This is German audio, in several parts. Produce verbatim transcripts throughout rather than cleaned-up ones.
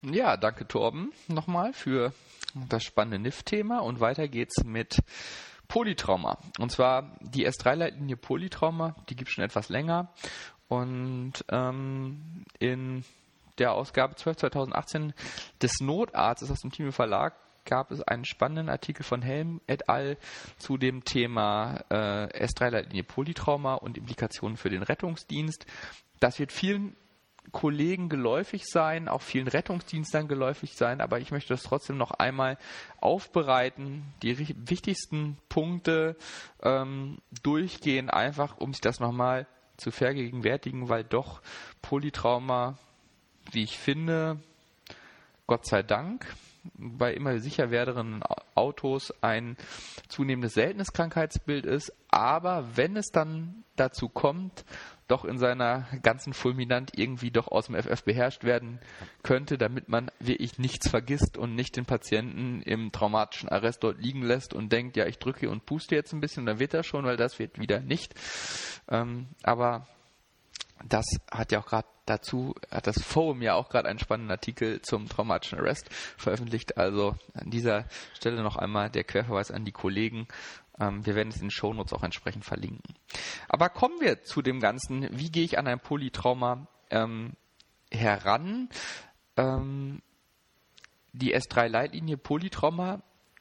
Ja, danke Torben nochmal für das spannende N I F-Thema und weiter geht's mit Polytrauma. Und zwar die S drei Leitlinie Polytrauma, die gibt es schon etwas länger und ähm, in der Ausgabe zwölf zweitausendachtzehn des Notarztes aus dem Thieme Verlag gab es einen spannenden Artikel von Helm et al. Zu dem Thema äh, S drei Leitlinie Polytrauma und Implikationen für den Rettungsdienst. Das wird vielen Kollegen geläufig sein, auch vielen Rettungsdienstern geläufig sein, aber ich möchte das trotzdem noch einmal aufbereiten, die wichtigsten Punkte ähm, durchgehen, einfach um sich das nochmal zu vergegenwärtigen, weil doch Polytrauma, wie ich finde, Gott sei Dank, bei immer sicher werdenden Autos ein zunehmendes seltenes Krankheitsbild ist, aber wenn es dann dazu kommt, doch in seiner ganzen Fulminant irgendwie doch aus dem F F beherrscht werden könnte, damit man wirklich nichts vergisst und nicht den Patienten im traumatischen Arrest dort liegen lässt und denkt, ja, ich drücke und puste jetzt ein bisschen und dann wird das schon, weil das wird wieder nicht. Ähm, aber das hat ja auch gerade dazu, hat das Forum ja auch gerade einen spannenden Artikel zum traumatischen Arrest veröffentlicht. Also an dieser Stelle noch einmal der Querverweis an die Kollegen. Ähm, wir werden es in den Shownotes auch entsprechend verlinken. Aber kommen wir zu dem Ganzen, wie gehe ich an ein Polytrauma ähm, heran? Ähm, die S drei Leitlinie Polytrauma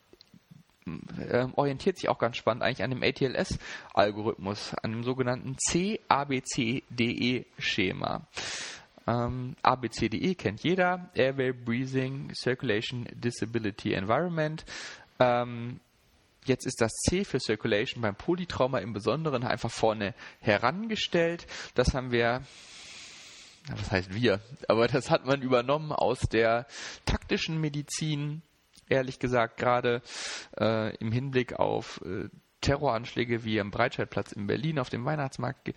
Ähm, orientiert sich auch ganz spannend eigentlich an dem A T L S-Algorithmus, an dem sogenannten C A B C D E-Schema. Ähm, A B C D E kennt jeder, Airway, Breathing, Circulation, Disability, Environment. Ähm, jetzt ist das C für Circulation beim Polytrauma im Besonderen einfach vorne herangestellt. Das haben wir, was heißt wir, aber das hat man übernommen aus der taktischen Medizin, ehrlich gesagt, gerade äh, im Hinblick auf äh, Terroranschläge wie am Breitscheidplatz in Berlin auf dem Weihnachtsmarkt ge-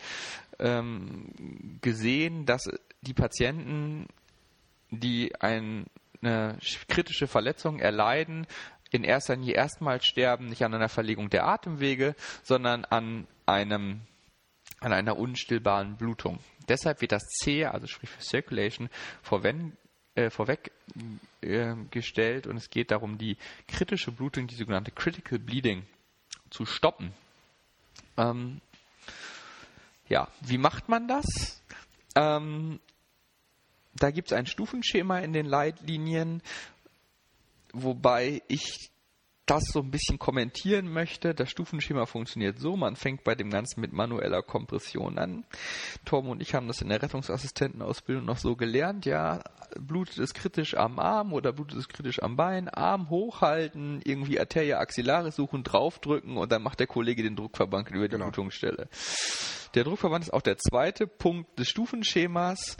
ähm, gesehen, dass die Patienten, die ein, eine kritische Verletzung erleiden, in erster Linie erstmal sterben, nicht an einer Verlegung der Atemwege, sondern an einem an einer unstillbaren Blutung. Deshalb wird das C, also sprich für Circulation, vorweg Äh, vorweg äh, gestellt und es geht darum, die kritische Blutung, die sogenannte Critical Bleeding, zu stoppen. Ähm, ja, wie macht man das? Ähm, da gibt es ein Stufenschema in den Leitlinien, wobei ich das so ein bisschen kommentieren möchte. Das Stufenschema funktioniert so, man fängt bei dem Ganzen mit manueller Kompression an. Torben und ich haben das in der Rettungsassistentenausbildung noch so gelernt, ja, blutet es kritisch am Arm oder blutet es kritisch am Bein, Arm hochhalten, irgendwie Arteria axillaris suchen, draufdrücken und dann macht der Kollege den Druckverband über die genau. Blutungsstelle. Der Druckverband ist auch der zweite Punkt des Stufenschemas.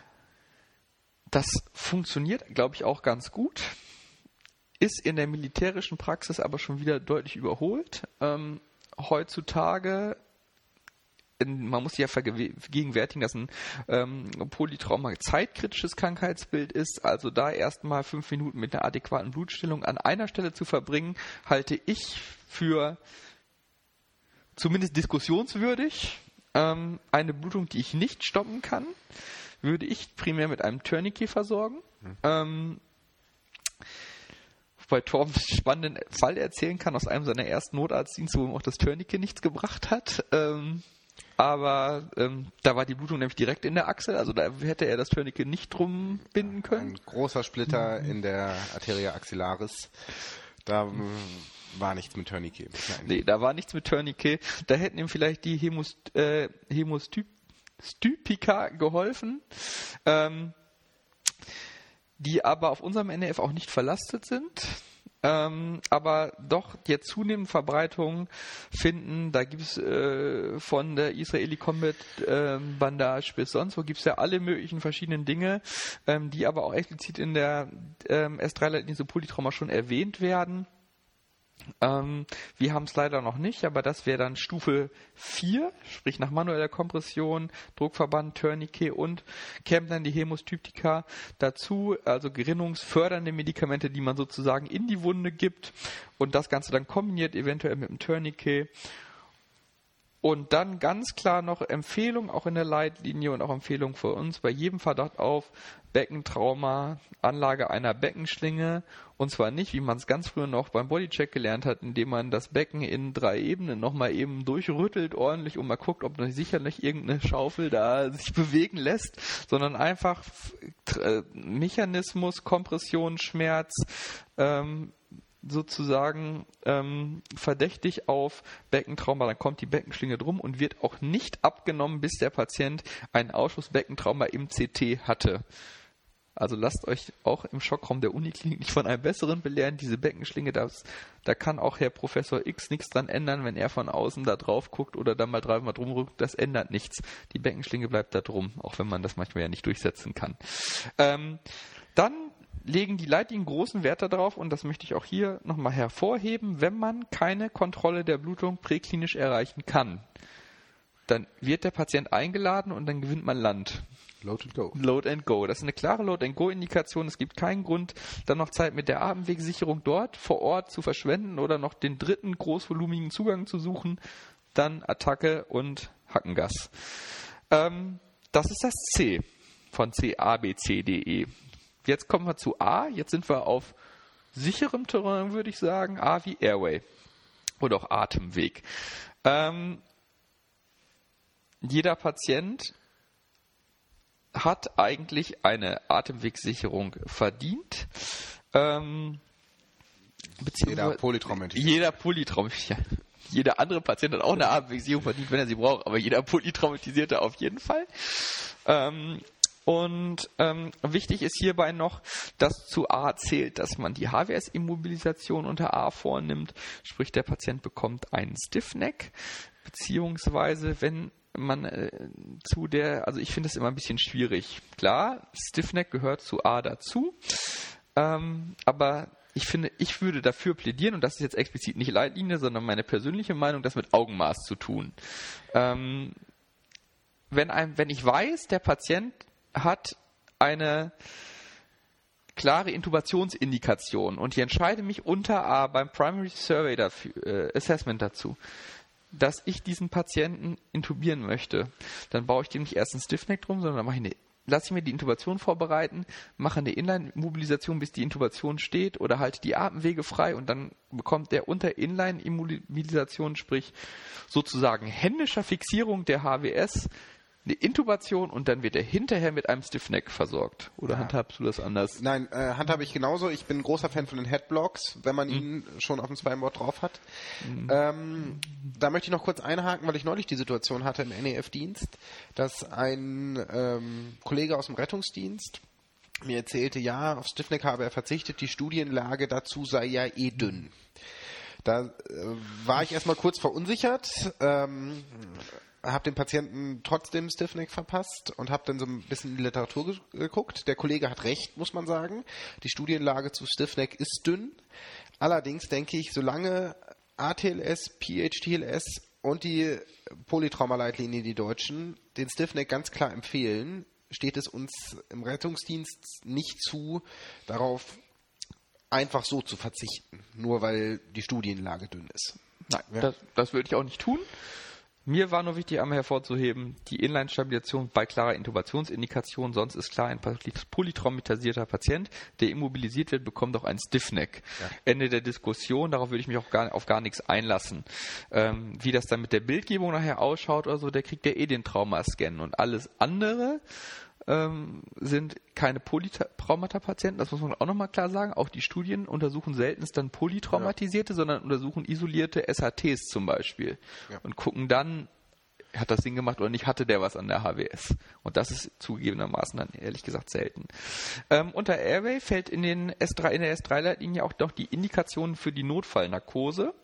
Das funktioniert, glaube ich, auch ganz gut. Ist in der militärischen Praxis aber schon wieder deutlich überholt. Ähm, heutzutage, in, man muss sich ja vergegenwärtigen, dass ein ähm, Polytrauma ein zeitkritisches Krankheitsbild ist. Also da erstmal fünf Minuten mit einer adäquaten Blutstillung an einer Stelle zu verbringen, halte ich für zumindest diskussionswürdig. Ähm, eine Blutung, die ich nicht stoppen kann, würde ich primär mit einem Tourniquet versorgen. Mhm. Ähm, Bei Torben einen spannenden Fall erzählen kann aus einem seiner ersten Notarztdienste, wo ihm auch das Tourniquet nichts gebracht hat. Ähm, aber ähm, da war die Blutung nämlich direkt in der Achsel, also da hätte er das Tourniquet nicht drum binden können. Ein großer Splitter in der Arteria axillaris. Da äh, war nichts mit Tourniquet. Nein. Nee, da war nichts mit Tourniquet. Da hätten ihm vielleicht die Hämost- äh, Hämostypika geholfen. Ähm, die aber auf unserem N E F auch nicht verlastet sind, ähm, aber doch jetzt zunehmend Verbreitung finden. Da gibt es äh, von der Israeli Combat äh, Bandage bis sonst wo gibt es ja alle möglichen verschiedenen Dinge, ähm, die aber auch explizit in der ähm, S drei Leitlinie Polytrauma schon erwähnt werden. Ähm, wir haben es leider noch nicht, aber das wäre dann Stufe vier, sprich nach manueller Kompression, Druckverband, Tourniquet und kämen dann die Hämostyptika dazu, also gerinnungsfördernde Medikamente, die man sozusagen in die Wunde gibt und das Ganze dann kombiniert eventuell mit dem Tourniquet. Und dann ganz klar noch Empfehlung auch in der Leitlinie und auch Empfehlung für uns bei jedem Verdacht auf Beckentrauma, Anlage einer Beckenschlinge, und zwar nicht, wie man es ganz früher noch beim Bodycheck gelernt hat, indem man das Becken in drei Ebenen nochmal eben durchrüttelt ordentlich und mal guckt, ob nicht sicherlich irgendeine Schaufel da sich bewegen lässt, sondern einfach äh, Mechanismus, Kompression, Schmerz, ähm, sozusagen ähm, verdächtig auf Beckentrauma, dann kommt die Beckenschlinge drum und wird auch nicht abgenommen, bis der Patient einen Ausschussbeckentrauma im C T hatte. Also lasst euch auch im Schockraum der Uniklinik nicht von einem Besseren belehren. Diese Beckenschlinge, das, da kann auch Herr Professor X nichts dran ändern, wenn er von außen da drauf guckt oder da mal dreimal drum rückt. Das ändert nichts. Die Beckenschlinge bleibt da drum, auch wenn man das manchmal ja nicht durchsetzen kann. Ähm, dann legen die Leitlinien großen Wert darauf, und das möchte ich auch hier nochmal hervorheben, wenn man keine Kontrolle der Blutung präklinisch erreichen kann, dann wird der Patient eingeladen und dann gewinnt man Land. Load and go. Load and go. Das ist eine klare Load and go Indikation. Es gibt keinen Grund, dann noch Zeit mit der Atemwegsicherung dort vor Ort zu verschwenden oder noch den dritten großvolumigen Zugang zu suchen. Dann Attacke und Hackengas. Ähm, das ist das C von C A B C D E. Jetzt kommen wir zu A. Jetzt sind wir auf sicherem Terrain, würde ich sagen. A wie Airway oder auch Atemweg. Ähm, jeder Patient hat eigentlich eine Atemwegsicherung verdient. Ähm, jeder Polytraumatisierte. Jeder Polytraumatisierte. Jeder andere Patient hat auch eine Atemwegsicherung verdient, wenn er sie braucht, aber jeder Polytraumatisierte auf jeden Fall. Ähm, Und ähm, wichtig ist hierbei noch, dass zu A zählt, dass man die H W S-Immobilisation unter A vornimmt, sprich der Patient bekommt einen Stiffneck, beziehungsweise wenn man äh, zu der, also ich finde es immer ein bisschen schwierig. Klar, Stiffneck gehört zu A dazu, ähm, aber ich finde, ich würde dafür plädieren, und das ist jetzt explizit nicht Leitlinie, sondern meine persönliche Meinung, das mit Augenmaß zu tun. Ähm, wenn, ein, wenn ich weiß, der Patient hat eine klare Intubationsindikation und ich entscheide mich unter A beim Primary Survey dafür, äh, Assessment dazu, dass ich diesen Patienten intubieren möchte, dann baue ich dem nicht erst einen Stiffneck drum, sondern mache ich eine, lasse ich mir die Intubation vorbereiten, mache eine Inline-Immobilisation, bis die Intubation steht, oder halte die Atemwege frei, und dann bekommt der unter Inline-Immobilisation, sprich sozusagen händischer Fixierung der H W S, eine Intubation, und dann wird er hinterher mit einem Stiffneck versorgt. Oder ja. Handhabst du das anders? Nein, äh, handhabe ich genauso. Ich bin ein großer Fan von den Headblocks, wenn man mhm. ihn schon auf dem Spineboard drauf hat. Mhm. Ähm, da möchte ich noch kurz einhaken, weil ich neulich die Situation hatte im N E F-Dienst, dass ein ähm, Kollege aus dem Rettungsdienst mir erzählte, ja, auf Stiffneck habe er verzichtet, die Studienlage dazu sei ja eh dünn. Da äh, war ich erstmal kurz verunsichert, ähm, habe dem Patienten trotzdem Stiffneck verpasst und habe dann so ein bisschen in die Literatur ge- geguckt. Der Kollege hat recht, muss man sagen. Die Studienlage zu Stiffneck ist dünn. Allerdings denke ich, solange A T L S, P H T L S und die Polytraumaleitlinie, die deutschen, den Stiffneck ganz klar empfehlen, steht es uns im Rettungsdienst nicht zu, darauf einfach so zu verzichten, nur weil die Studienlage dünn ist. Nein, ja. das, das würde ich auch nicht tun. Mir war nur wichtig, einmal hervorzuheben, die Inline-Stabilisation bei klarer Intubationsindikation, sonst ist klar, ein polytraumatisierter Patient, der immobilisiert wird, bekommt auch einen Stiffneck. Ja. Ende der Diskussion, darauf würde ich mich auch gar, auf gar nichts einlassen. Ähm, wie das dann mit der Bildgebung nachher ausschaut oder so, der kriegt ja eh den Traumascan, und alles andere ähm, sind keine Polytraumata-Patienten, das muss man auch nochmal klar sagen. Auch die Studien untersuchen seltenst dann Polytraumatisierte, ja. sondern untersuchen isolierte S H Ts zum Beispiel, ja. und gucken dann, hat das Sinn gemacht oder nicht, hatte der was an der H W S. Und das ist zugegebenermaßen dann ehrlich gesagt selten. Ähm, unter Airway fällt in, den S drei, in der S drei Leitlinie auch noch die Indikation für die Notfallnarkose.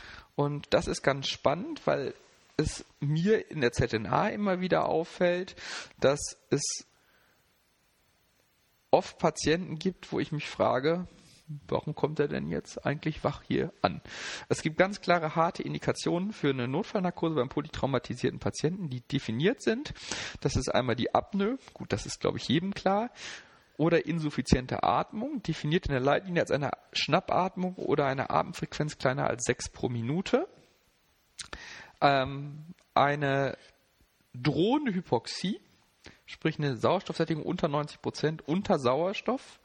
Und das ist ganz spannend, weil es mir in der Z N A immer wieder auffällt, dass es oft Patienten gibt, wo ich mich frage, warum kommt er denn jetzt eigentlich wach hier an? Es gibt ganz klare, harte Indikationen für eine Notfallnarkose beim polytraumatisierten Patienten, die definiert sind. Das ist einmal die Apnoe, gut, das ist, glaube ich, jedem klar, oder insuffiziente Atmung, definiert in der Leitlinie als eine Schnappatmung oder eine Atemfrequenz kleiner als sechs pro Minute. Ähm, eine drohende Hypoxie, sprich eine Sauerstoffsättigung unter neunzig Prozent, unter Sauerstoff,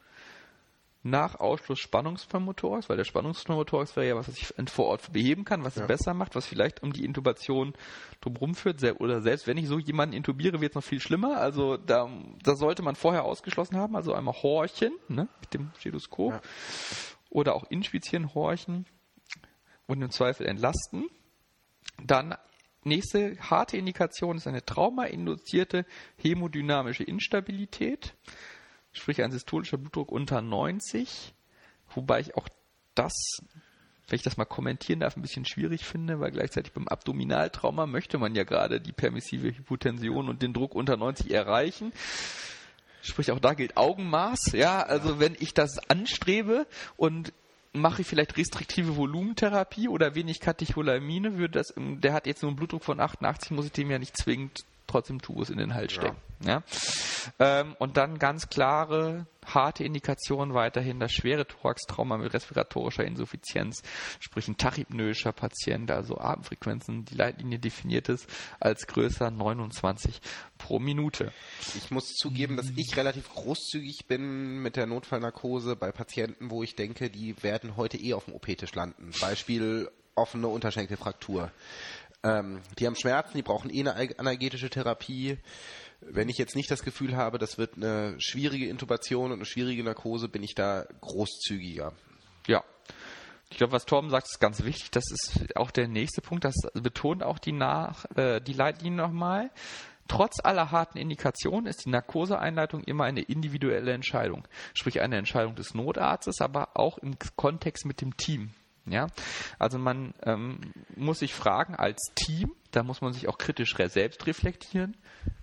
nach Ausschluss Spannungsvermotors, weil der Spannungsvermotors wäre ja was, was ich vor Ort beheben kann, was ja. es besser macht, was vielleicht um die Intubation drumherum führt. Oder selbst wenn ich so jemanden intubiere, wird es noch viel schlimmer. Also da, da sollte man vorher ausgeschlossen haben. Also einmal horchen, ne, mit dem Stethoskop. Ja. Oder auch inspizieren, horchen und im Zweifel entlasten. Dann nächste harte Indikation ist eine traumainduzierte hämodynamische Instabilität. Sprich ein systolischer Blutdruck unter neunzig, wobei ich auch das, wenn ich das mal kommentieren darf, ein bisschen schwierig finde, weil gleichzeitig beim Abdominaltrauma möchte man ja gerade die permissive Hypotension und den Druck unter neunzig erreichen. Sprich auch da gilt Augenmaß, ja, also wenn ich das anstrebe und mache ich vielleicht restriktive Volumentherapie oder wenig Katecholamine, würde das, der hat jetzt nur einen Blutdruck von achtundachtzig, muss ich dem ja nicht zwingend trotzdem Tubus in den Hals stecken. Ja. Ja? Ähm, und dann ganz klare, harte Indikationen weiterhin, das schwere Thoraxtrauma mit respiratorischer Insuffizienz, sprich ein tachypnoischer Patient, also Atemfrequenzen, die Leitlinie definiert es als größer neunundzwanzig pro Minute. Ich muss zugeben, dass ich relativ großzügig bin mit der Notfallnarkose bei Patienten, wo ich denke, die werden heute eh auf dem O P-Tisch landen. Beispiel offene Unterschenkelfraktur. Ähm, die haben Schmerzen, die brauchen eh eine analgetische Therapie. Wenn ich jetzt nicht das Gefühl habe, das wird eine schwierige Intubation und eine schwierige Narkose, bin ich da großzügiger. Ja. Ich glaube, was Torben sagt, ist ganz wichtig. Das ist auch der nächste Punkt. Das betont auch die, Nach, äh, die Leitlinie nochmal. Trotz aller harten Indikationen ist die Narkoseeinleitung immer eine individuelle Entscheidung. Sprich eine Entscheidung des Notarztes, aber auch im Kontext mit dem Team. Ja, also man ähm, muss sich fragen als Team, da muss man sich auch kritisch selbst reflektieren,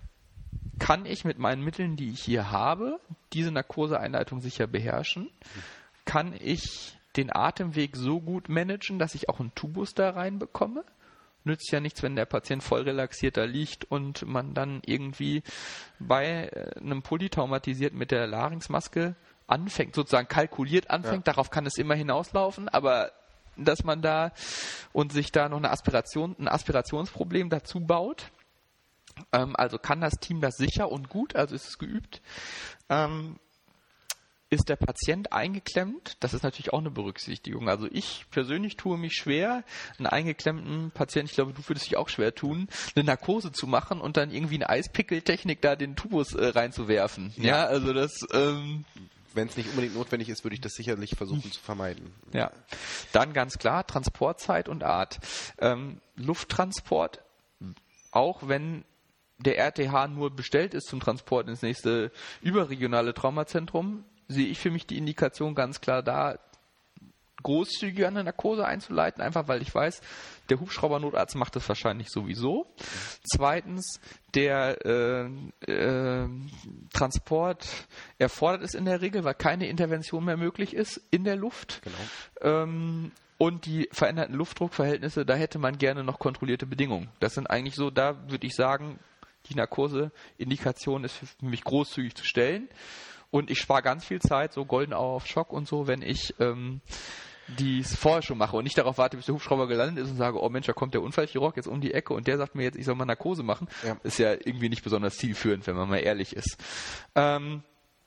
kann ich mit meinen Mitteln, die ich hier habe, diese Narkoseeinleitung sicher beherrschen? Kann ich den Atemweg so gut managen, dass ich auch einen Tubus da reinbekomme? Nützt ja nichts, wenn der Patient voll relaxiert da liegt und man dann irgendwie bei einem Polytraumatisierten mit der Larynxmaske anfängt, sozusagen kalkuliert anfängt, ja. Darauf kann es immer hinauslaufen, aber dass man da und sich da noch eine Aspiration, ein Aspirationsproblem dazu baut. Ähm, also kann das Team das sicher und gut, also ist es geübt. Ähm, ist der Patient eingeklemmt? Das ist natürlich auch eine Berücksichtigung. Also ich persönlich tue mich schwer, einen eingeklemmten Patienten, ich glaube, du würdest dich auch schwer tun, eine Narkose zu machen und dann irgendwie eine Eispickeltechnik da den Tubus äh, reinzuwerfen. Ja, ja also das... Ähm, Wenn es nicht unbedingt notwendig ist, würde ich das sicherlich versuchen zu vermeiden. Ja, dann ganz klar Transportzeit und Art. Ähm, Lufttransport, auch wenn der R T H nur bestellt ist zum Transport ins nächste überregionale Traumazentrum, sehe ich für mich die Indikation ganz klar da, großzügig eine Narkose einzuleiten, einfach weil ich weiß, der Hubschraubernotarzt macht das wahrscheinlich sowieso. Zweitens, der äh, äh, Transport erfordert es in der Regel, weil keine Intervention mehr möglich ist in der Luft. Genau. Ähm, und die veränderten Luftdruckverhältnisse, da hätte man gerne noch kontrollierte Bedingungen. Das sind eigentlich so, da würde ich sagen, die Narkoseindikation ist für mich großzügig zu stellen. Und ich spare ganz viel Zeit, so Golden Hour of Shock und so, wenn ich ähm, die es vorher schon mache und nicht darauf warte, bis der Hubschrauber gelandet ist und sage, oh Mensch, da kommt der Unfallchirurg jetzt um die Ecke und der sagt mir jetzt, ich soll mal Narkose machen. Ja. Ist ja irgendwie nicht besonders zielführend, wenn man mal ehrlich ist. Ähm,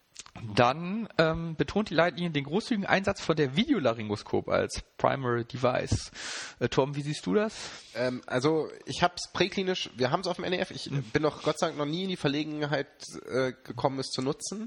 dann ähm, betont die Leitlinie den großzügigen Einsatz von der Videolaryngoskop als Primary Device. Äh, Tom, wie siehst du das? Ähm, also ich habe es präklinisch, wir haben es auf dem N E F, ich mhm. bin noch Gott sei Dank noch nie in die Verlegenheit äh, gekommen, es zu nutzen.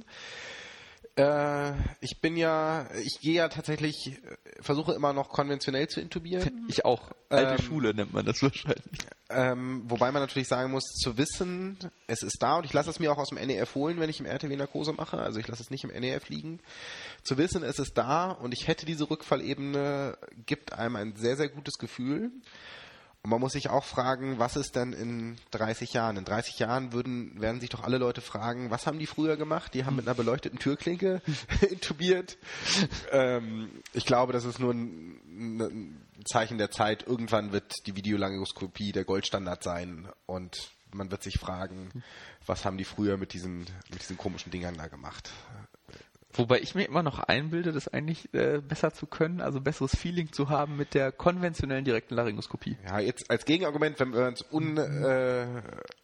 Äh, ich bin ja, ich gehe ja tatsächlich, versuche immer noch konventionell zu intubieren. Ich auch. Alte ähm, Schule nennt man das wahrscheinlich. Ähm, wobei man natürlich sagen muss, zu wissen, es ist da und ich lasse es mir auch aus dem N E F holen, wenn ich im R T W-Narkose mache, also ich lasse es nicht im N E F liegen. Zu wissen, es ist da und ich hätte diese Rückfallebene, gibt einem ein sehr, sehr gutes Gefühl. Und man muss sich auch fragen, was ist denn in dreißig Jahren? In dreißig Jahren würden, werden sich doch alle Leute fragen, was haben die früher gemacht? Die haben mit einer beleuchteten Türklinke intubiert. Ähm, ich glaube, das ist nur ein, ein Zeichen der Zeit. Irgendwann wird die Videolaryngoskopie der Goldstandard sein und man wird sich fragen, was haben die früher mit diesen, mit diesen komischen Dingern da gemacht? Wobei ich mir immer noch einbilde, das eigentlich äh, besser zu können, also besseres Feeling zu haben mit der konventionellen direkten Laryngoskopie. Ja, jetzt als Gegenargument, wenn man es un, äh,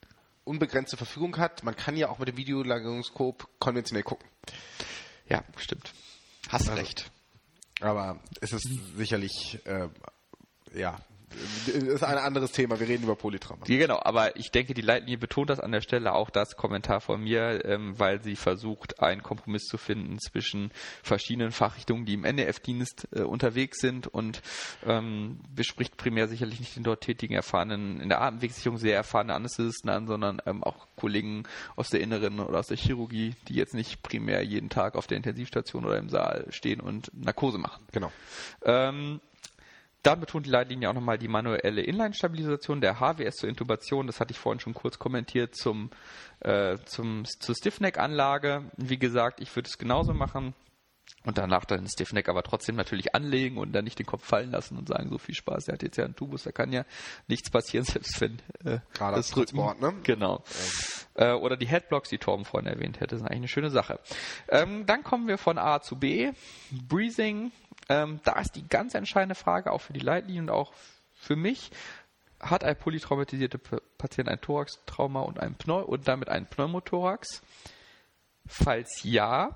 unbegrenzte Verfügung hat. Man kann ja auch mit dem Videolagerungsscope konventionell gucken. Ja, stimmt. Hast Also, recht. Aber es ist sicherlich, äh, ja, ist ein anderes Thema. Wir reden über Polytrauma. Ja, genau, aber ich denke, die Leitlinie betont das an der Stelle, auch das Kommentar von mir, ähm, weil sie versucht, einen Kompromiss zu finden zwischen verschiedenen Fachrichtungen, die im N E F-Dienst äh, unterwegs sind und ähm, bespricht primär sicherlich nicht den dort tätigen erfahrenen, in der Atemwegssicherung sehr erfahrene Anästhesisten an, sondern ähm, auch Kollegen aus der Inneren oder aus der Chirurgie, die jetzt nicht primär jeden Tag auf der Intensivstation oder im Saal stehen und Narkose machen. Genau. Ähm, Dann betont die Leitlinie auch nochmal die manuelle Inline-Stabilisation der H W S zur Intubation. Das hatte ich vorhin schon kurz kommentiert zum, äh, zum, zur Stiffneck-Anlage. Wie gesagt, ich würde es genauso machen und danach dann den Stiffneck aber trotzdem natürlich anlegen und dann nicht den Kopf fallen lassen und sagen, so viel Spaß, der hat jetzt ja einen Tubus, da kann ja nichts passieren, selbst wenn äh, Gerade das Transport, Rücken, ne? Genau. Ähm. Äh, oder die Headblocks, die Torben vorhin erwähnt hätte, sind eigentlich eine schöne Sache. Ähm, dann kommen wir von A zu B. Breathing. Ähm, da ist die ganz entscheidende Frage, auch für die Leitlinie und auch für mich, hat ein polytraumatisierter Patient ein Thoraxtrauma und, ein Pneu- und damit einen Pneumothorax? Falls ja,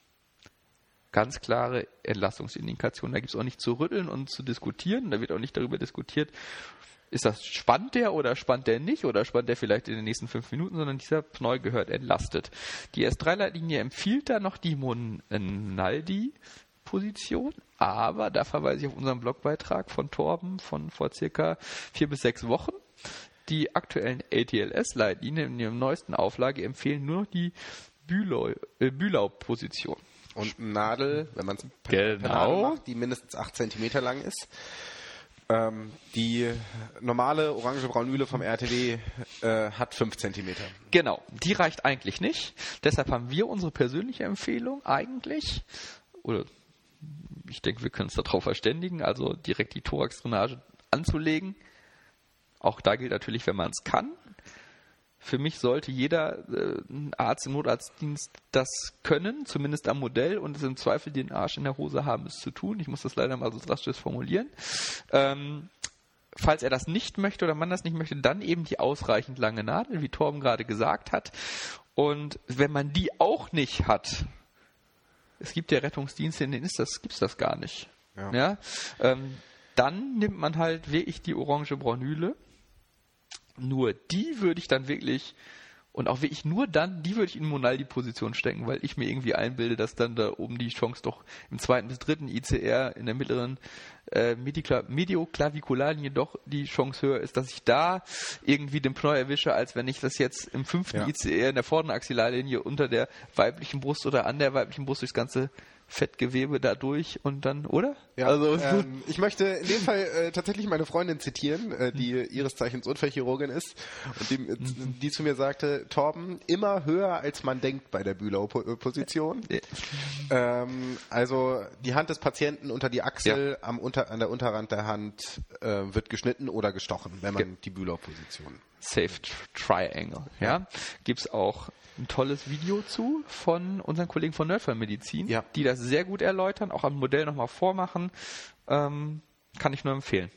ganz klare Entlastungsindikation. Da gibt es auch nicht zu rütteln und zu diskutieren. Da wird auch nicht darüber diskutiert, ist das, spannt der oder spannt der nicht oder spannt der vielleicht in den nächsten fünf Minuten, sondern dieser Pneu gehört entlastet. Die S drei Leitlinie empfiehlt da noch die Monaldi Position, aber da verweise ich auf unseren Blogbeitrag von Torben von vor circa vier bis sechs Wochen. Die aktuellen A T L S-Leitlinien in ihrem neuesten Auflage empfehlen nur die Bülow, äh, Bülow-Position. Und eine Nadel, wenn man es Genau. per Nadel macht, die mindestens acht Zentimeter lang ist. Ähm, die normale orange Braunüle vom R T W äh, hat fünf Zentimeter. Genau, die reicht eigentlich nicht. Deshalb haben wir unsere persönliche Empfehlung eigentlich, oder ich denke, wir können uns darauf verständigen, also direkt die Thorax-Drainage anzulegen. Auch da gilt natürlich, wenn man es kann. Für mich sollte jeder äh, Arzt im Notarztdienst das können, zumindest am Modell, und es im Zweifel den Arsch in der Hose haben, es zu tun. Ich muss das leider mal so drastisch formulieren. Ähm, falls er das nicht möchte oder man das nicht möchte, dann eben die ausreichend lange Nadel, wie Torben gerade gesagt hat. Und wenn man die auch nicht hat, es gibt ja Rettungsdienste, in denen ist das, gibt's das gar nicht. Ja. Ja? Ähm, dann nimmt man halt wirklich die orange Braunüle. Nur die würde ich dann wirklich, und auch wirklich nur dann, die würde ich in Monaldi-Position stecken, weil ich mir irgendwie einbilde, dass dann da oben die Chance doch im zweiten bis dritten I C R in der mittleren äh, Medioklavicularlinie doch die Chance höher ist, dass ich da irgendwie den Pneu erwische, als wenn ich das jetzt im fünften Ja. I C R in der vorderen Axillarlinie unter der weiblichen Brust oder an der weiblichen Brust durchs ganze Fettgewebe da durch und dann, oder? Ja, also, ähm, ich möchte in dem Fall äh, tatsächlich meine Freundin zitieren, äh, die ihres Zeichens Unfallchirurgin ist und die, äh, die zu mir sagte, Torben, immer höher als man denkt bei der Bülow-Position. ähm, also die Hand des Patienten unter die Achsel, Ja. am unter, an der Unterrand der Hand äh, wird geschnitten oder gestochen, wenn man Ge- die Bülow-Position. Safe Triangle, ja. Gibt's auch ein tolles Video zu von unseren Kollegen von Nerdfall-Medizin, Ja. die das sehr gut erläutern, auch am Modell nochmal vormachen. Ähm, kann ich nur empfehlen.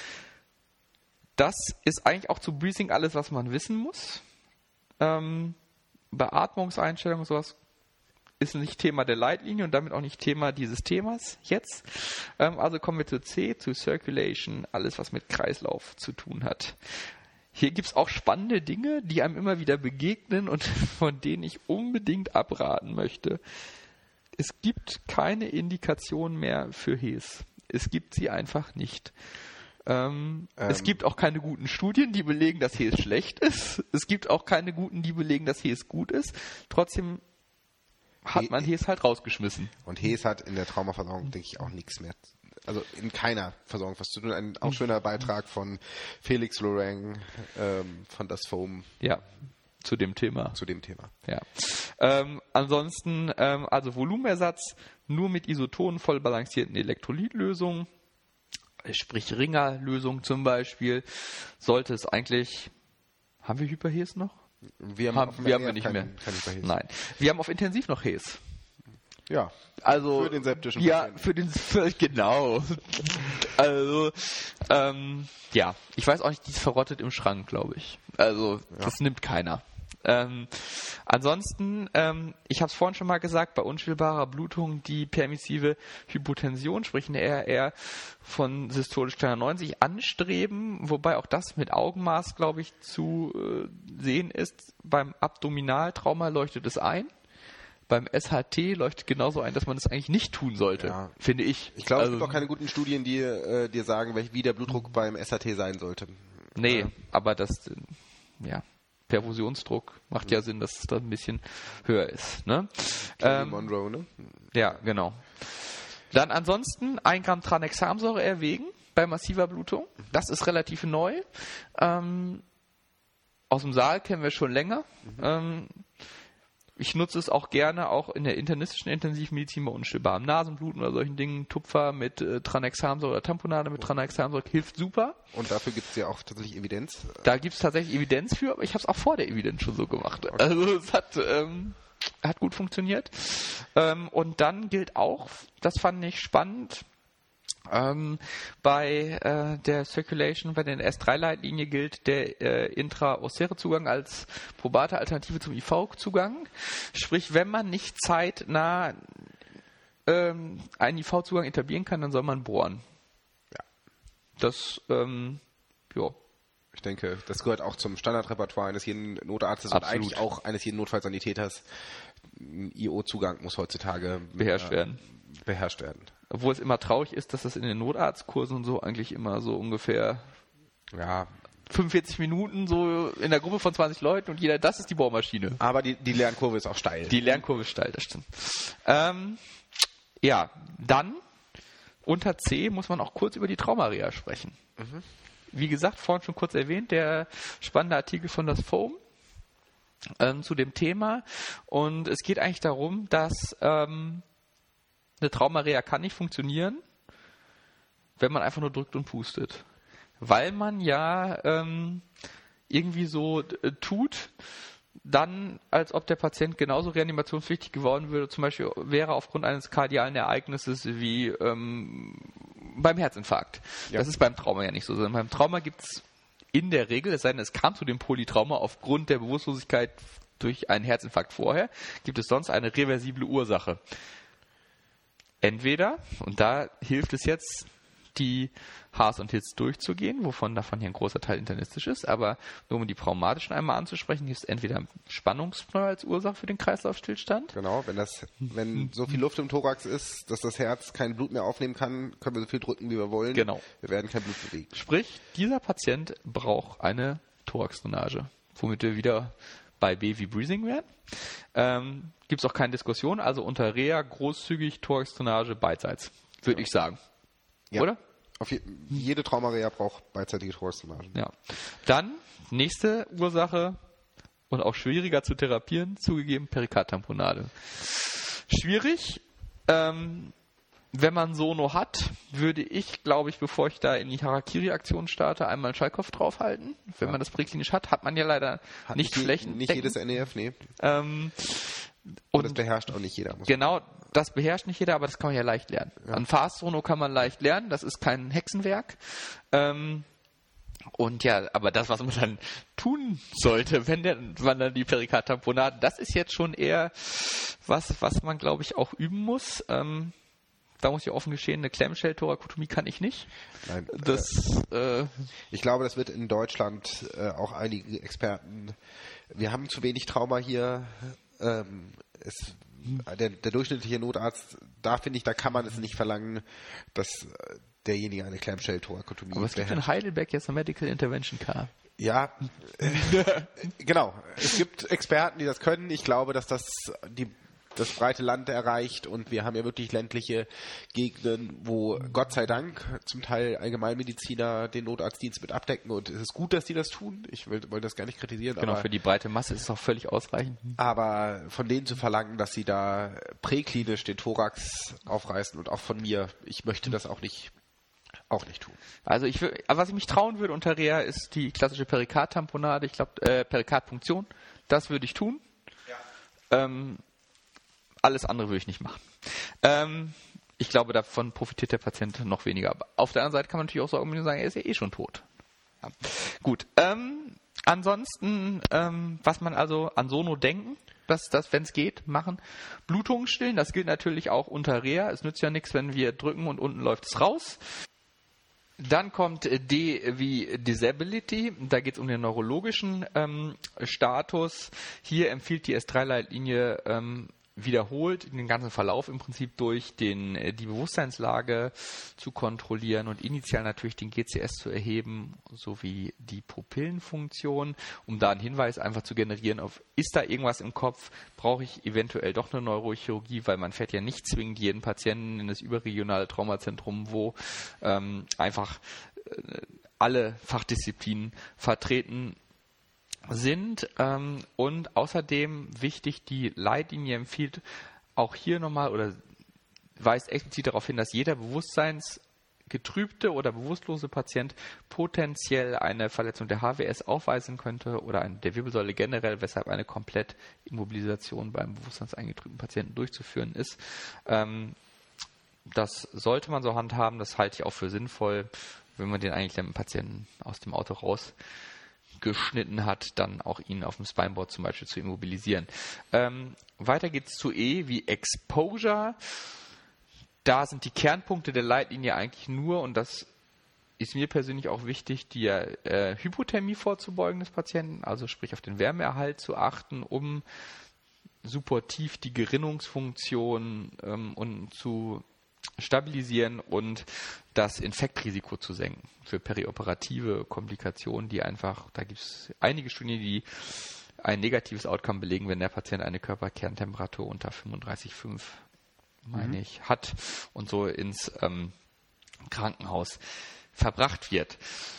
Das ist eigentlich auch zu Breathing alles, was man wissen muss. Ähm, Beatmungseinstellungen und sowas ist nicht Thema der Leitlinie und damit auch nicht Thema dieses Themas jetzt. Ähm, also kommen wir zu C, zu Circulation, alles, was mit Kreislauf zu tun hat. Hier gibt es auch spannende Dinge, die einem immer wieder begegnen und von denen ich unbedingt abraten möchte. Es gibt keine Indikation mehr für H E S. Es gibt sie einfach nicht. Ähm, Ähm. Es gibt auch keine guten Studien, die belegen, dass H E S schlecht ist. Es gibt auch keine guten, die belegen, dass H E S gut ist. Trotzdem hat man H E S halt rausgeschmissen. Und H E S hat in der Traumaversorgung, denke ich, auch nichts mehr. Also in keiner Versorgung was zu tun. Ein auch schöner Beitrag von Felix Lorang ähm, von Das Foam Ja, zu dem Thema. zu dem Thema. Ja. Ähm, ansonsten, ähm, also Volumenersatz nur mit Isotonen voll balancierten Elektrolytlösungen, sprich Ringer-Lösung zum Beispiel, sollte es eigentlich, haben wir Hyper-H E S noch? Wir haben, Haben, auf dem wir haben R wir nicht kein- mehr. kein Hyper-H E S. Nein. Wir haben auf Intensiv noch H E S. Ja. Also für den septischen Ja, Patienten. für den für, genau. Also ähm, ja, ich weiß auch nicht, die ist verrottet im Schrank, glaube ich. Also ja. Das nimmt keiner. Ähm, ansonsten, ähm, ich habe es vorhin schon mal gesagt, bei unstillbarer Blutung die permissive Hypotension, sprich eine R R von systolisch kleiner neunzig, anstreben, wobei auch das mit Augenmaß, glaube ich, zu äh, sehen ist. Beim Abdominaltrauma leuchtet es ein. Beim S H T leuchtet genauso ein, dass man das eigentlich nicht tun sollte, ja. finde ich. Ich glaube, also, es gibt auch keine guten Studien, die äh, dir sagen, wie der Blutdruck beim S H T sein sollte. Nee, äh. aber das, ja, Perfusionsdruck macht ja Sinn, dass es da ein bisschen höher ist. Ne? Ähm, Monroe, ne? Ja, genau. Dann ansonsten ein Gramm Tranexamsäure erwägen bei massiver Blutung. Das ist relativ neu. Ähm, aus dem Saal kennen wir schon länger. Mhm. Ähm, Ich nutze es auch gerne, auch in der internistischen Intensivmedizin bei unstillbarem Nasenbluten oder solchen Dingen. Tupfer mit äh, Tranexamsäure oder Tamponade mit Tranexamsäure hilft super. Und dafür gibt es ja auch tatsächlich Evidenz? Da gibt es tatsächlich Evidenz für, aber ich habe es auch vor der Evidenz schon so gemacht. Okay. Also es hat, ähm, hat gut funktioniert. Ähm, und dann gilt auch, das fand ich spannend, Ähm, bei äh, der Circulation, bei der S drei Leitlinie gilt der äh, intraosäre Zugang als probate Alternative zum I V-Zugang. Sprich, wenn man nicht zeitnah ähm, einen I V-Zugang etablieren kann, dann soll man bohren. Ja. Das, ähm, ja. Ich denke, das gehört auch zum Standardrepertoire eines jeden Notarztes Absolut. Und eigentlich auch eines jeden Notfallsanitäters. Ein I O-Zugang muss heutzutage beherrscht äh, werden. beherrscht werden. Obwohl es immer traurig ist, dass das in den Notarztkursen und so eigentlich immer so ungefähr ja. fünfundvierzig Minuten so in der Gruppe von zwanzig Leuten und jeder, das ist die Bohrmaschine. Aber die, die Lernkurve ist auch steil. Die Lernkurve ist steil, das stimmt. Ähm, ja, dann unter C muss man auch kurz über die Traumareha sprechen. Mhm. Wie gesagt, vorhin schon kurz erwähnt, der spannende Artikel von das Foam ähm, zu dem Thema. Und es geht eigentlich darum, dass ähm, eine Traumareha kann nicht funktionieren, wenn man einfach nur drückt und pustet. Weil man ja ähm, irgendwie so äh, tut, dann, als ob der Patient genauso reanimationspflichtig geworden würde, zum Beispiel wäre aufgrund eines kardialen Ereignisses wie ähm, beim Herzinfarkt. Ja. Das ist beim Trauma ja nicht so. Sondern beim Trauma gibt es in der Regel, es sei denn, es kam zu dem Polytrauma aufgrund der Bewusstlosigkeit durch einen Herzinfarkt vorher, gibt es sonst eine reversible Ursache. Entweder, und da hilft es jetzt, die Haars und Hits durchzugehen, wovon davon hier ein großer Teil internistisch ist, aber nur um die traumatischen einmal anzusprechen, ist entweder Spannungspneu als Ursache für den Kreislaufstillstand. Genau, wenn das, wenn so viel Luft im Thorax ist, dass das Herz kein Blut mehr aufnehmen kann, können wir so viel drücken, wie wir wollen. Genau. Wir werden kein Blut bewegen. Sprich, dieser Patient braucht eine Thoraxdrainage, womit wir wieder bei B wie Breathing wären. Ähm, gibt es auch keine Diskussion, also unter Reha großzügig Thoraxdrainage beidseits, würde ja. ich sagen. Ja. Oder? Auf je, jede Traumareha braucht beidseitige Thoraxdrainage. Ja. Dann, nächste Ursache und auch schwieriger zu therapieren, zugegeben, Perikardtamponade. Schwierig, ähm, wenn man Sono hat, würde ich, glaube ich, bevor ich da in die Harakiri-Aktion starte, einmal einen Schallkopf draufhalten. Wenn ja. man das präklinisch hat, hat man ja leider hat nicht Flächen. Nicht jedes N E F, nee. Ähm, und das beherrscht auch nicht jeder. Muss genau, das beherrscht nicht jeder, aber das kann man ja leicht lernen. Ja. An Fast-Sono kann man leicht lernen, das ist kein Hexenwerk. Ähm, und ja, aber das, was man dann tun sollte, wenn der, man dann die Perikardtamponade, das ist jetzt schon eher was, was man, glaube ich, auch üben muss. Ähm, Da muss ich offen gestehen, eine Clamshell-Thorakotomie kann ich nicht. Nein. Das, äh, ich glaube, das wird in Deutschland äh, auch einige Experten. Wir haben zu wenig Trauma hier. Ähm, es, der, der durchschnittliche Notarzt, da finde ich, da kann man es nicht verlangen, dass derjenige eine Clamshell-Thorakotomie. Aber es gibt in Heidelberg jetzt eine Medical Intervention Car. Ja, äh, genau. Es gibt Experten, die das können. Ich glaube, dass das die das breite Land erreicht und wir haben ja wirklich ländliche Gegenden, wo Gott sei Dank zum Teil Allgemeinmediziner den Notarztdienst mit abdecken und es ist gut, dass die das tun. Ich will, will das gar nicht kritisieren. Genau, aber, für die breite Masse ist es auch völlig ausreichend. Aber von denen zu verlangen, dass sie da präklinisch den Thorax aufreißen und auch von mir, ich möchte das auch nicht auch nicht tun. Also ich will, was ich mich trauen würde unter Reha ist die klassische Perikardtamponade, ich glaube äh, Perikardpunktion, das würde ich tun. Ja. Ähm, alles andere würde ich nicht machen. Ähm, ich glaube, davon profitiert der Patient noch weniger. Aber auf der anderen Seite kann man natürlich auch sagen, er ist ja eh schon tot. Ja. Gut. Ähm, ansonsten, ähm, was man also an Sono denken, dass das, wenn es geht, machen. Blutungen stillen, das gilt natürlich auch unter Reha. Es nützt ja nichts, wenn wir drücken und unten läuft es raus. Dann kommt D wie Disability, da geht es um den neurologischen ähm, Status. Hier empfiehlt die S drei Leitlinie ähm, wiederholt den ganzen Verlauf im Prinzip durch, den, die Bewusstseinslage zu kontrollieren und initial natürlich den G C S zu erheben, sowie die Pupillenfunktion, um da einen Hinweis einfach zu generieren auf, ist da irgendwas im Kopf, brauche ich eventuell doch eine Neurochirurgie, weil man fährt ja nicht zwingend jeden Patienten in das überregionale Traumazentrum, wo ähm, einfach äh, alle Fachdisziplinen vertreten sind, ähm, und außerdem wichtig, die Leitlinie empfiehlt auch hier nochmal oder weist explizit darauf hin, dass jeder bewusstseinsgetrübte oder bewusstlose Patient potenziell eine Verletzung der H W S aufweisen könnte oder eine, der Wirbelsäule generell, weshalb eine Komplettimmobilisation beim bewusstseinseingetrübten Patienten durchzuführen ist. Ähm, das sollte man so handhaben, das halte ich auch für sinnvoll, wenn man den eingeklemmten Patienten aus dem Auto raus geschnitten hat, dann auch ihn auf dem Spineboard zum Beispiel zu immobilisieren. Ähm, weiter geht's zu E wie Exposure. Da sind die Kernpunkte der Leitlinie eigentlich nur, und das ist mir persönlich auch wichtig, die äh, Hypothermie vorzubeugen des Patienten, also sprich auf den Wärmeerhalt zu achten, um supportiv die Gerinnungsfunktion ähm, und zu stabilisieren und das Infektrisiko zu senken für perioperative Komplikationen, die einfach, da gibt es einige Studien, die ein negatives Outcome belegen, wenn der Patient eine Körperkerntemperatur unter fünfunddreißig Komma fünf, meine mhm. ich, hat und so ins ähm, Krankenhaus verbracht wird.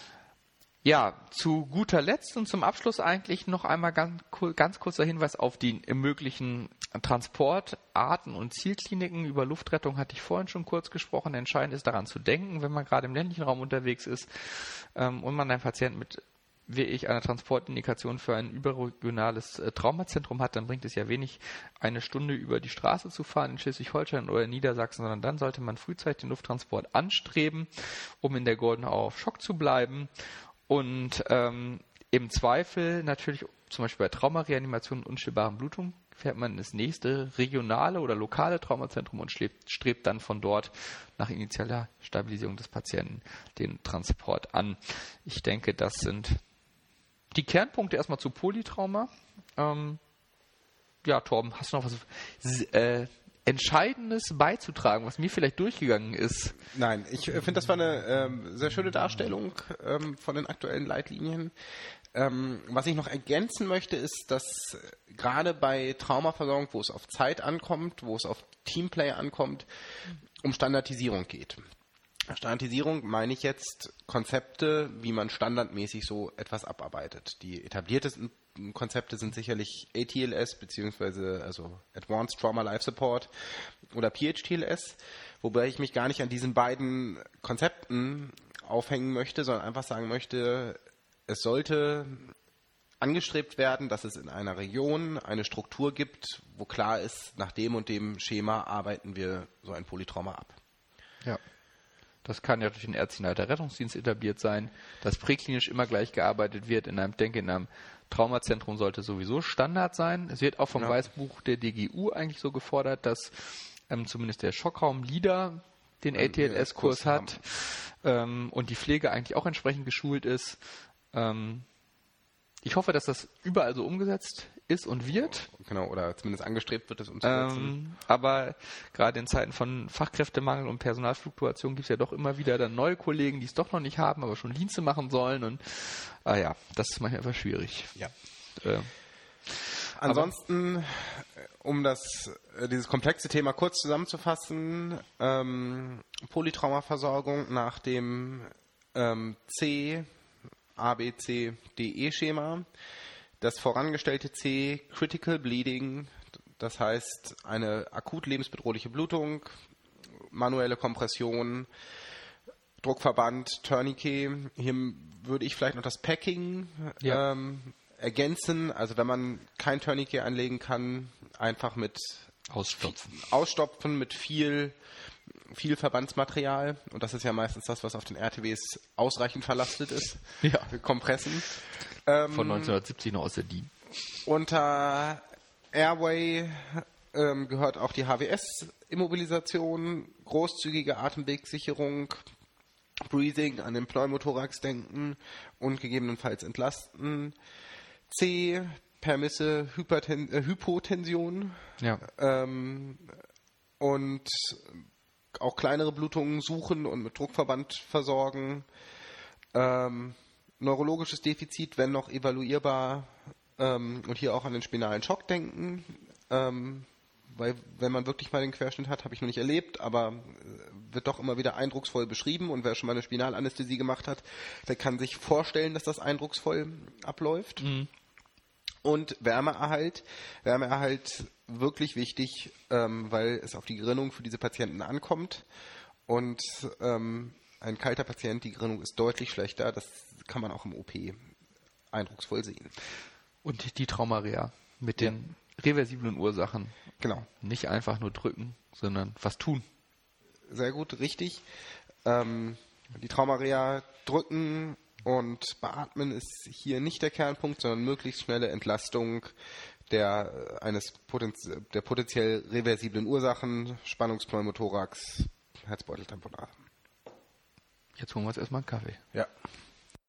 Ja, zu guter Letzt und zum Abschluss eigentlich noch einmal ganz, ganz kurzer Hinweis auf die möglichen Transportarten und Zielkliniken. Über Luftrettung hatte ich vorhin schon kurz gesprochen. Entscheidend ist daran zu denken, wenn man gerade im ländlichen Raum unterwegs ist ähm, und man einen Patienten mit, wie ich, einer Transportindikation für ein überregionales äh, Traumazentrum hat, dann bringt es ja wenig, eine Stunde über die Straße zu fahren in Schleswig-Holstein oder in Niedersachsen, sondern dann sollte man frühzeitig den Lufttransport anstreben, um in der Golden Hour of Shock zu bleiben. Und ähm, im Zweifel natürlich, zum Beispiel bei Traumareanimation und unstillbaren Blutungen, fährt man ins nächste regionale oder lokale Traumazentrum und strebt, strebt dann von dort nach initialer Stabilisierung des Patienten den Transport an. Ich denke, das sind die Kernpunkte erstmal zu Polytrauma. Ähm, ja, Torben, hast du noch was äh, Entscheidendes beizutragen, was mir vielleicht durchgegangen ist? Nein, ich äh, finde, das war eine ähm, sehr schöne Darstellung ähm, von den aktuellen Leitlinien. Ähm, was ich noch ergänzen möchte, ist, dass äh, gerade bei Traumaversorgung, wo es auf Zeit ankommt, wo es auf Teamplay ankommt, um Standardisierung geht. Standardisierung meine ich jetzt Konzepte, wie man standardmäßig so etwas abarbeitet. Die etabliertesten Konzepte sind sicherlich A T L S beziehungsweise also Advanced Trauma Life Support oder P H T L S, wobei ich mich gar nicht an diesen beiden Konzepten aufhängen möchte, sondern einfach sagen möchte, es sollte angestrebt werden, dass es in einer Region eine Struktur gibt, wo klar ist, nach dem und dem Schema arbeiten wir so ein Polytrauma ab. Ja. Das kann ja durch den Ärztlichen Rettungsdienst etabliert sein, dass präklinisch immer gleich gearbeitet wird. In einem, denke, in einem Traumazentrum sollte sowieso Standard sein. Es wird auch vom ja. Weißbuch der D G U eigentlich so gefordert, dass ähm, zumindest der Schockraum-Leader den A T L S-Kurs hat ähm, und die Pflege eigentlich auch entsprechend geschult ist. Ähm, ich hoffe, dass das überall so umgesetzt ist und wird. Genau, oder zumindest angestrebt wird, es umzusetzen. Ähm, aber gerade in Zeiten von Fachkräftemangel und Personalfluktuation gibt es ja doch immer wieder dann neue Kollegen, die es doch noch nicht haben, aber schon Dienste machen sollen. Und ah ja, das ist manchmal einfach schwierig. Ja. Äh, Ansonsten, um das, dieses komplexe Thema kurz zusammenzufassen, ähm, Polytraumaversorgung nach dem ähm, C, A, B, C, D, E-Schema. Das vorangestellte C, Critical Bleeding, das heißt eine akut lebensbedrohliche Blutung, manuelle Kompression, Druckverband, Tourniquet. Hier würde ich vielleicht noch das Packing ja. ähm, ergänzen. Also wenn man kein Tourniquet einlegen kann, einfach mit Ausstopfen. Ausstopfen mit viel, viel Verbandsmaterial. Und das ist ja meistens das, was auf den R T Ws ausreichend verlastet ist. Ja. Kompressen. Ähm, Von neunzehnhundertsiebzig noch aus der D I N. Unter Airway ähm, gehört auch die H W S-Immobilisation, großzügige Atemwegssicherung, Breathing, an den Pneumothorax denken und gegebenenfalls entlasten. C, Permisse, Hyperten- äh, Hypotension. Ja. Ähm, und auch kleinere Blutungen suchen und mit Druckverband versorgen. Ähm, neurologisches Defizit, wenn noch evaluierbar, ähm, und hier auch an den spinalen Schock denken. Ähm, weil wenn man wirklich mal den Querschnitt hat, habe ich noch nicht erlebt, aber wird doch immer wieder eindrucksvoll beschrieben und wer schon mal eine Spinalanästhesie gemacht hat, der kann sich vorstellen, dass das eindrucksvoll abläuft. Mhm. Und Wärmeerhalt. Wärmeerhalt wirklich wichtig, ähm, weil es auf die Gerinnung für diese Patienten ankommt und ähm, ein kalter Patient, die Gerinnung ist deutlich schlechter, das kann man auch im O P eindrucksvoll sehen. Und die Traumareha mit den ja. reversiblen Ursachen. Genau. Nicht einfach nur drücken, sondern was tun. Sehr gut, richtig. Ähm, die Traumareha drücken und beatmen ist hier nicht der Kernpunkt, sondern möglichst schnelle Entlastung der, eines potenz- der potenziell reversiblen Ursachen, Spannungspneumothorax, Herzbeuteltamponade. Jetzt holen wir uns erstmal einen Kaffee. Ja.